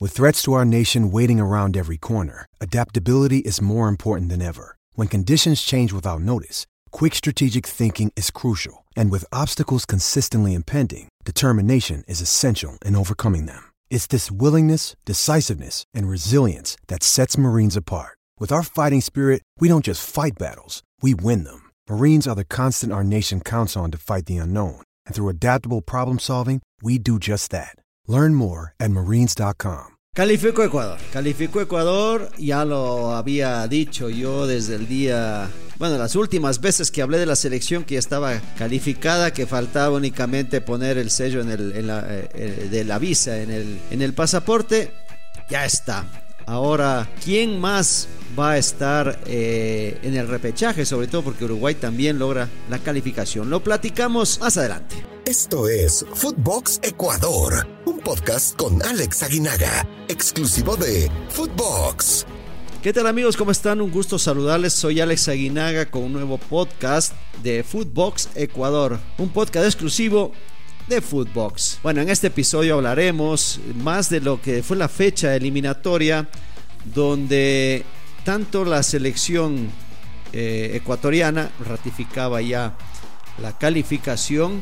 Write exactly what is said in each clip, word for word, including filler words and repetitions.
With threats to our nation waiting around every corner, adaptability is more important than ever. When conditions change without notice, quick strategic thinking is crucial. And with obstacles consistently impending, determination is essential in overcoming them. It's this willingness, decisiveness, and resilience that sets Marines apart. With our fighting spirit, we don't just fight battles, we win them. Marines are the constant our nation counts on to fight the unknown. And through adaptable problem solving, we do just that. Learn more at marines dot com. Calificó Ecuador, calificó Ecuador, ya lo había dicho yo desde el día, bueno, las últimas veces que hablé de la selección que ya estaba calificada, que faltaba únicamente poner el sello en el, en la, eh, de la visa en el, en el pasaporte, ya está. Ahora, ¿quién más va a estar eh, en el repechaje? Sobre todo porque Uruguay también logra la calificación. Lo platicamos más adelante. Esto es Footbox Ecuador, un podcast con Alex Aguinaga, exclusivo de Footbox. ¿Qué tal, amigos? ¿Cómo están? Un gusto saludarles. Soy Alex Aguinaga con un nuevo podcast de Footbox Ecuador, un podcast exclusivo de Footbox. Bueno, en este episodio hablaremos más de lo que fue la fecha eliminatoria, donde tanto la selección eh, ecuatoriana ratificaba ya la calificación,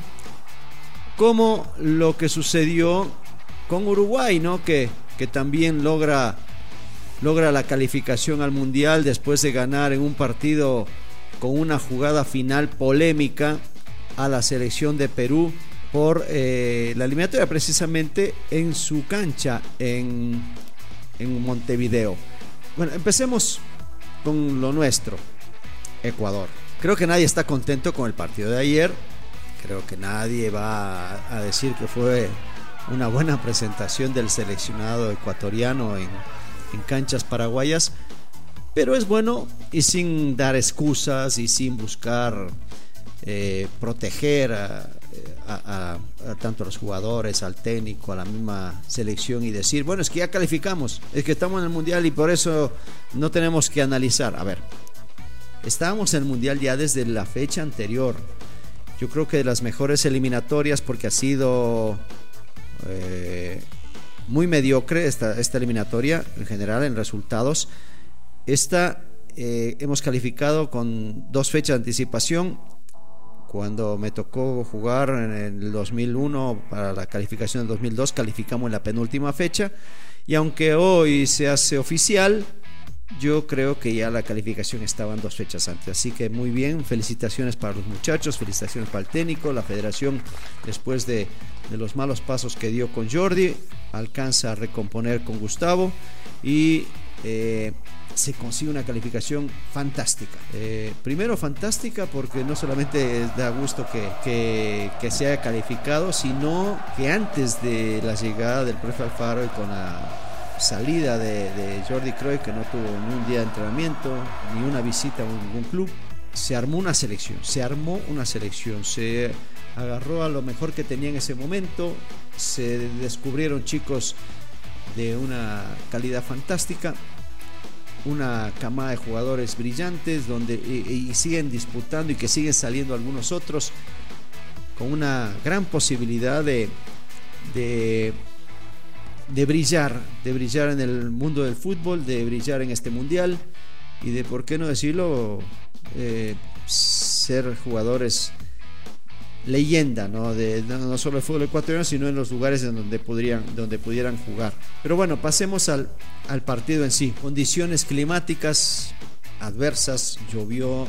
como lo que sucedió con Uruguay, ¿no? Que, que también logra, logra la calificación al Mundial después de ganar en un partido con una jugada final polémica a la selección de Perú por eh, la eliminatoria, precisamente en su cancha en, en Montevideo. Bueno, empecemos con lo nuestro, Ecuador. Creo que nadie está contento con el partido de ayer. Creo que nadie va a, a decir que fue una buena presentación del seleccionado ecuatoriano en, en canchas paraguayas, pero es bueno, y sin dar excusas y sin buscar eh, proteger a A, a, a tanto a los jugadores, al técnico, a la misma selección, y decir, bueno, es que ya calificamos, es que estamos en el Mundial y por eso no tenemos que analizar. A ver, estábamos en el Mundial ya desde la fecha anterior. Yo creo que de las mejores eliminatorias, porque ha sido eh, muy mediocre esta, esta eliminatoria en general en resultados. Esta eh, hemos calificado con dos fechas de anticipación. Cuando me tocó jugar en el dos mil uno para la calificación del dos mil dos, calificamos en la penúltima fecha, y aunque hoy se hace oficial, yo creo que ya la calificación estaba en dos fechas antes. Así que muy bien, felicitaciones para los muchachos, felicitaciones para el técnico. La federación, después de, de los malos pasos que dio con Jordi, alcanza a recomponer con Gustavo y eh, se consigue una calificación fantástica. Eh, primero fantástica porque no solamente da gusto que, que, que se haya calificado, sino que antes de la llegada del profe Alfaro y con la salida de, de Jordi Cruyff, que no tuvo ni un día de entrenamiento ni una visita a ningún club, se armó una selección, se armó una selección, se agarró a lo mejor que tenía en ese momento, se descubrieron chicos de una calidad fantástica, una camada de jugadores brillantes donde y, y siguen disputando, y que siguen saliendo algunos otros con una gran posibilidad de de, de brillar de brillar en el mundo del fútbol, de brillar en este mundial, y de, por qué no decirlo, eh, ser jugadores leyenda, ¿no? De, no solo el fútbol ecuatoriano, sino en los lugares en donde podrían, donde pudieran jugar. Pero bueno, pasemos al, al partido en sí. Condiciones climáticas adversas, llovió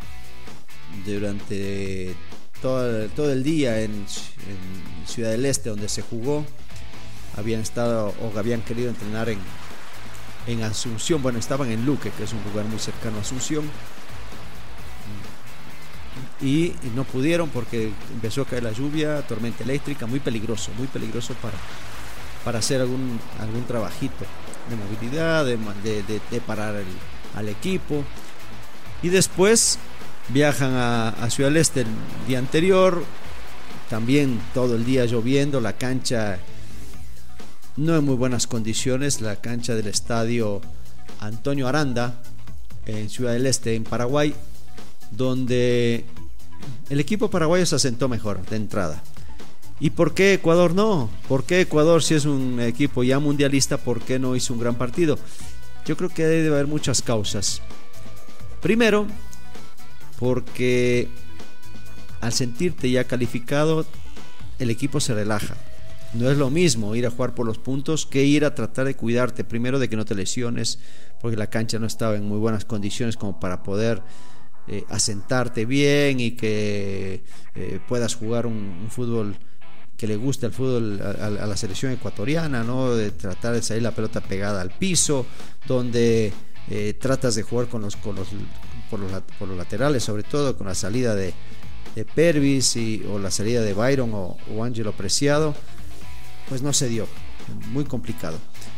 durante todo, todo el día en, en Ciudad del Este, donde se jugó. Habían estado o habían querido entrenar en, en Asunción, bueno, estaban en Luque, que es un lugar muy cercano a Asunción, y no pudieron porque empezó a caer la lluvia, tormenta eléctrica, muy peligroso, muy peligroso para, para hacer algún, algún trabajito de movilidad, de, de, de, de parar el, al equipo. Y después viajan a, a Ciudad del Este el día anterior, también todo el día lloviendo, la cancha no en muy buenas condiciones, la cancha del estadio Antonio Aranda en Ciudad del Este, en Paraguay, donde el equipo paraguayo se asentó mejor de entrada. ¿Y por qué Ecuador no? ¿Por qué Ecuador, si es un equipo ya mundialista, por qué no hizo un gran partido? Yo creo que debe haber muchas causas. Primero, porque al sentirte ya calificado, el equipo se relaja. No es lo mismo ir a jugar por los puntos que ir a tratar de cuidarte, primero de que no te lesiones, porque la cancha no estaba en muy buenas condiciones como para poder eh, asentarte bien y que eh, puedas jugar un, un fútbol que le guste al fútbol, a, a la selección ecuatoriana, ¿no? De tratar de salir la pelota pegada al piso, donde eh, tratas de jugar con los, con los, por, los, por los laterales, sobre todo con la salida de, de Pervis y, o la salida de Byron o, o Ángelo Preciado, pues no se dio, muy complicado.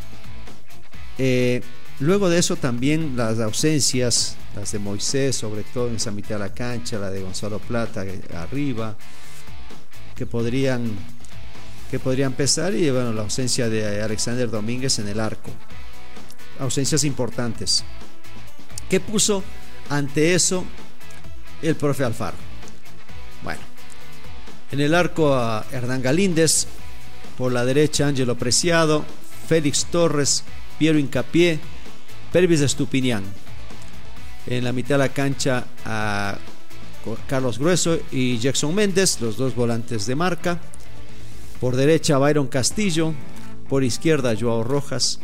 Eh, luego de eso también las ausencias, las de Moisés, sobre todo en esa mitad de la cancha, la de Gonzalo Plata arriba, que podrían que podrían pesar, y bueno, la ausencia de Alexander Domínguez en el arco, ausencias importantes. ¿Qué puso ante eso el profe Alfaro? Bueno, en el arco a Hernán Galíndez, por la derecha Ángelo Preciado, Félix Torres, Piero Hincapié, Pervis Estupiñán. En la mitad de la cancha a Carlos Grueso y Jackson Méndez, los dos volantes de marca. Por derecha Byron Castillo, por izquierda Joao Rojas,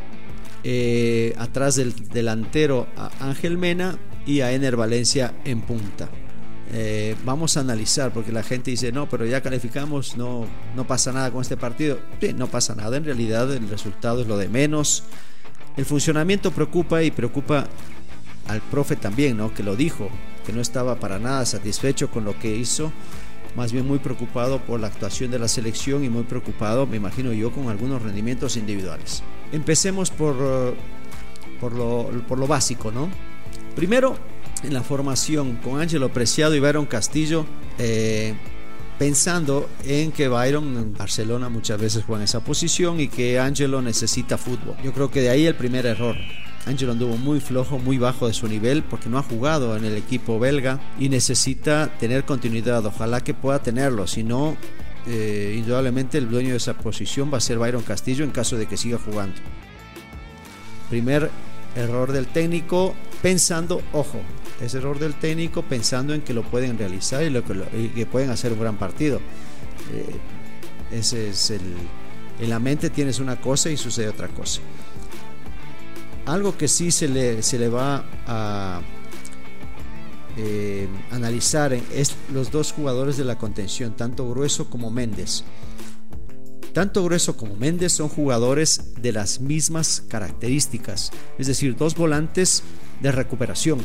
eh, atrás del delantero a Ángel Mena y a Ener Valencia en punta. Eh, vamos a analizar, porque la gente dice no, pero ya calificamos, no, no pasa nada con este partido. Sí, no pasa nada, en realidad el resultado es lo de menos. El funcionamiento preocupa, y preocupa al profe también, ¿no? Que lo dijo, que no estaba para nada satisfecho con lo que hizo, más bien muy preocupado por la actuación de la selección y muy preocupado, me imagino yo, con algunos rendimientos individuales. Empecemos por, por, lo, por lo básico, ¿no? Primero, en la formación con Ángelo Preciado y Byron Castillo, eh, pensando en que Byron en Barcelona muchas veces juega en esa posición y que Ángelo necesita fútbol. Yo creo que de ahí el primer error. Ángelo anduvo muy flojo, muy bajo de su nivel, porque no ha jugado en el equipo belga y necesita tener continuidad. Ojalá que pueda tenerlo, si no, eh, indudablemente el dueño de esa posición va a ser Byron Castillo en caso de que siga jugando. Primer error del técnico, pensando, ojo, es error del técnico pensando en que lo pueden realizar y, lo que, lo, y que pueden hacer un gran partido. Eh, ese es el, en la mente tienes una cosa y sucede otra cosa. Algo que sí se le, se le va a eh, analizar es los dos jugadores de la contención, tanto Grueso como Méndez. Tanto Grueso como Méndez son jugadores de las mismas características, es decir, dos volantes de recuperación.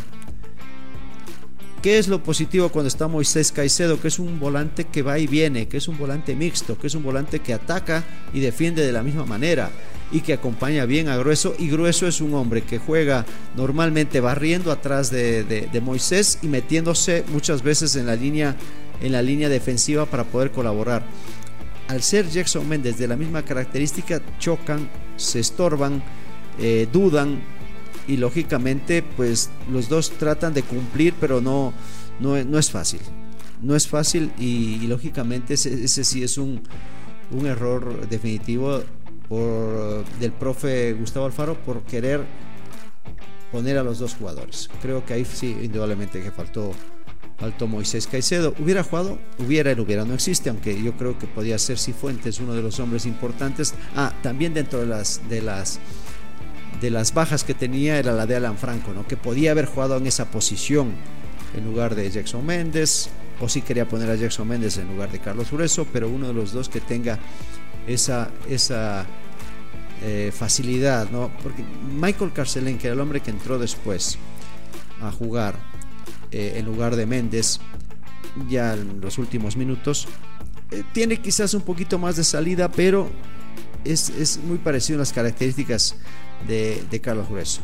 ¿Qué es lo positivo cuando está Moisés Caicedo? Que es un volante que va y viene, que es un volante mixto, que es un volante que ataca y defiende de la misma manera y que acompaña bien a Grueso. Y Grueso es un hombre que juega normalmente barriendo atrás de, de, de Moisés y metiéndose muchas veces en la línea, en la línea defensiva para poder colaborar. Al ser Jackson Méndez de la misma característica, chocan, se estorban, eh, dudan, y lógicamente pues los dos tratan de cumplir, pero no, no, no es fácil. No es fácil y, y lógicamente ese, ese sí es un, un error definitivo por, del profe Gustavo Alfaro, por querer poner a los dos jugadores. Creo que ahí sí, indudablemente que faltó, faltó Moisés Caicedo. ¿Hubiera jugado? Hubiera, el hubiera no existe, aunque yo creo que podía ser Cifuentes uno de los hombres importantes. Ah, también dentro de las... De las de las bajas que tenía era la de Alan Franco, ¿no? Que podía haber jugado en esa posición en lugar de Jackson Méndez, o si quería poner a Jackson Méndez en lugar de Carlos Grueso, pero uno de los dos que tenga esa, esa eh, facilidad, ¿no? Porque Michael Carcelén, que era el hombre que entró después a jugar eh, en lugar de Méndez ya en los últimos minutos, eh, tiene quizás un poquito más de salida, pero es, es muy parecido en las características De, de Carlos Grueso.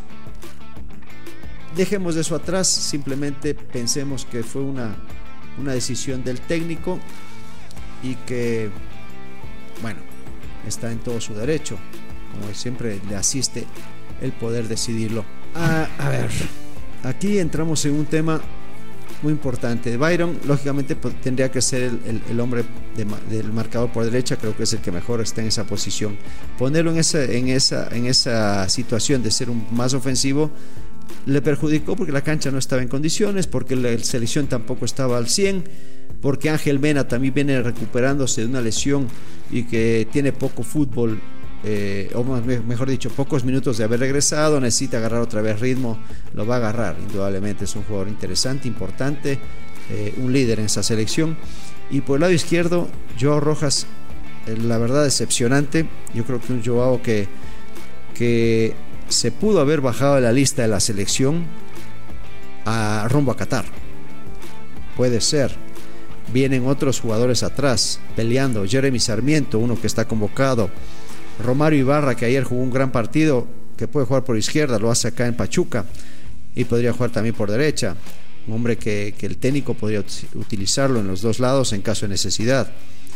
Dejemos eso atrás, simplemente pensemos que fue una, una decisión del técnico y que, bueno, está en todo su derecho, como siempre le asiste el poder decidirlo. A, a ver, aquí entramos en un tema muy importante. Byron, lógicamente, pues, tendría que ser el, el, el hombre de, del marcador por derecha. Creo que es el que mejor está en esa posición. Ponerlo en esa, en esa, en esa situación de ser un más ofensivo le perjudicó porque la cancha no estaba en condiciones, porque la selección tampoco estaba al cien, porque Ángel Mena también viene recuperándose de una lesión y que tiene poco fútbol, eh, o mejor dicho, pocos minutos de haber regresado, necesita agarrar otra vez ritmo, lo va a agarrar, indudablemente es un jugador interesante, importante, eh, un líder en esa selección. Y por el lado izquierdo, Joao Rojas, eh, la verdad decepcionante. Yo creo que un Joao que, que se pudo haber bajado de la lista de la selección a rumbo a Qatar, puede ser. Vienen otros jugadores atrás peleando, Jeremy Sarmiento, uno que está convocado, Romario Ibarra, que ayer jugó un gran partido, que puede jugar por izquierda, lo hace acá en Pachuca, y podría jugar también por derecha, un hombre que, que el técnico podría utilizarlo en los dos lados en caso de necesidad.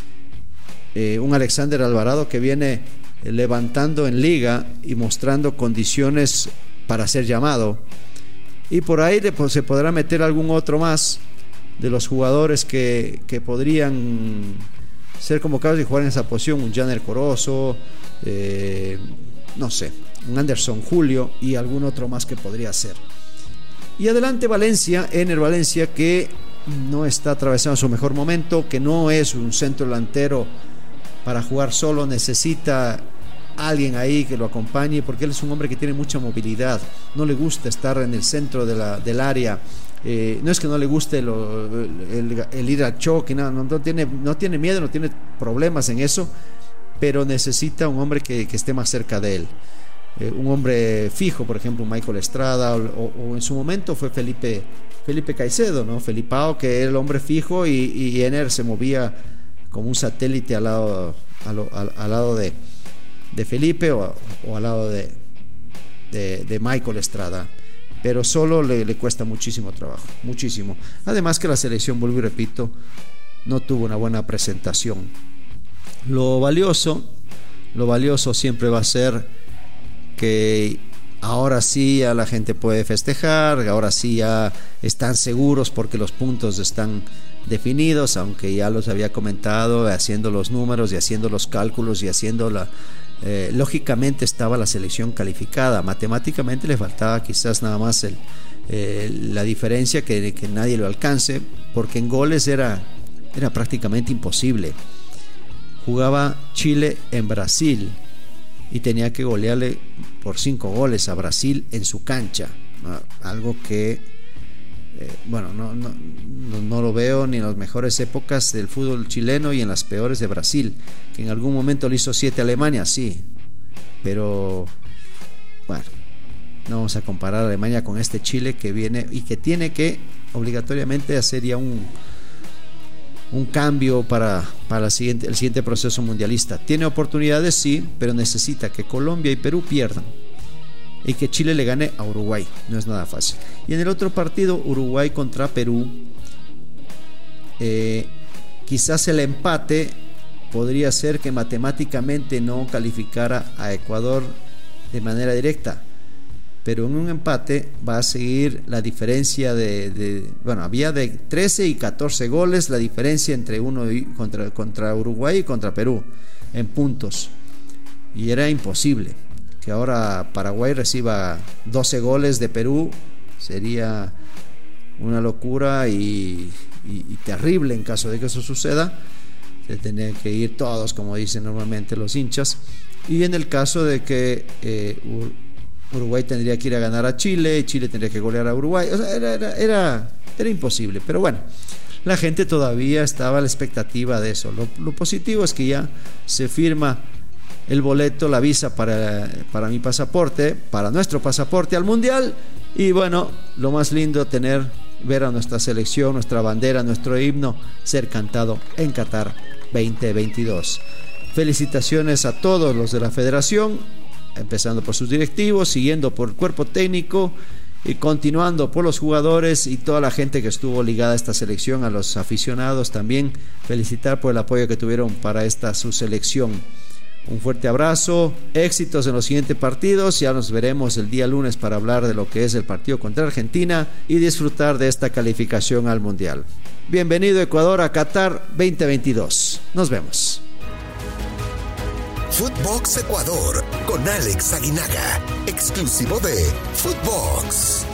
Eh, un Alexander Alvarado que viene levantando en liga y mostrando condiciones para ser llamado, y por ahí pues, se podrá meter algún otro más de los jugadores que, que podrían ser convocados y jugar en esa posición, un Janer Corozo, eh, no sé, un Anderson Julio y algún otro más que podría ser. Y adelante Valencia, Ener Valencia, que no está atravesando su mejor momento, que no es un centro delantero para jugar solo, necesita alguien ahí que lo acompañe, porque él es un hombre que tiene mucha movilidad, no le gusta estar en el centro de la, del área. Eh, no es que no le guste lo, el, el ir al choque, no, no, no, tiene, no tiene miedo, no tiene problemas en eso, pero necesita un hombre que, que esté más cerca de él, eh, un hombre fijo, por ejemplo Michael Estrada, o, o en su momento fue Felipe Felipe Caicedo, ¿no? Felipao, que era el hombre fijo, y, y Ener se movía como un satélite al lado, al, al, al lado de, de Felipe o, o al lado de, de, de Michael Estrada. Pero solo le, le cuesta muchísimo trabajo, muchísimo. Además que la selección, vuelvo y repito, no tuvo una buena presentación. Lo valioso, lo valioso siempre va a ser que ahora sí ya la gente puede festejar, ahora sí ya están seguros porque los puntos están definidos, aunque ya los había comentado, haciendo los números y haciendo los cálculos y haciendo la... Eh, lógicamente estaba la selección calificada, matemáticamente le faltaba quizás nada más el, eh, la diferencia que, que nadie lo alcance, porque en goles era, era prácticamente imposible. Jugaba Chile en Brasil y tenía que golearle por cinco goles a Brasil en su cancha, ¿no? Algo que eh, bueno, no, no, no, no lo veo ni en las mejores épocas del fútbol chileno y en las peores de Brasil, que en algún momento le hizo siete a Alemania, sí, pero bueno, no vamos a comparar a Alemania con este Chile que viene y que tiene que obligatoriamente hacer ya un un cambio para, para el, siguiente, el siguiente proceso mundialista. Tiene oportunidades, sí, pero necesita que Colombia y Perú pierdan y que Chile le gane a Uruguay. No es nada fácil. Y en el otro partido, Uruguay contra Perú, eh, quizás el empate podría ser que matemáticamente no calificara a Ecuador de manera directa, pero en un empate va a seguir la diferencia de, de bueno, había de trece y catorce goles la diferencia entre uno y contra, contra Uruguay y contra Perú en puntos, y era imposible que ahora Paraguay reciba doce goles de Perú. Sería una locura y, y, y terrible en caso de que eso suceda. Se tendrían que ir todos, como dicen normalmente los hinchas, y en el caso de que eh, Uruguay tendría que ir a ganar a Chile, Chile tendría que golear a Uruguay, o sea, era, era, era, era imposible. Pero bueno, la gente todavía estaba a la expectativa de eso. Lo, lo positivo es que ya se firma el boleto, la visa para, para mi pasaporte, para nuestro pasaporte al Mundial, y bueno, lo más lindo, tener, ver a nuestra selección, nuestra bandera, nuestro himno ser cantado en Qatar veinte veintidós. Felicitaciones a todos los de la federación, empezando por sus directivos, siguiendo por el cuerpo técnico y continuando por los jugadores y toda la gente que estuvo ligada a esta selección, a los aficionados también, felicitar por el apoyo que tuvieron para esta su selección. Un fuerte abrazo, éxitos en los siguientes partidos. Ya nos veremos el día lunes para hablar de lo que es el partido contra Argentina y disfrutar de esta calificación al Mundial. Bienvenido Ecuador a Qatar veinte veintidós. Nos vemos. Footbox Ecuador con Alex Aguinaga, exclusivo de Footbox.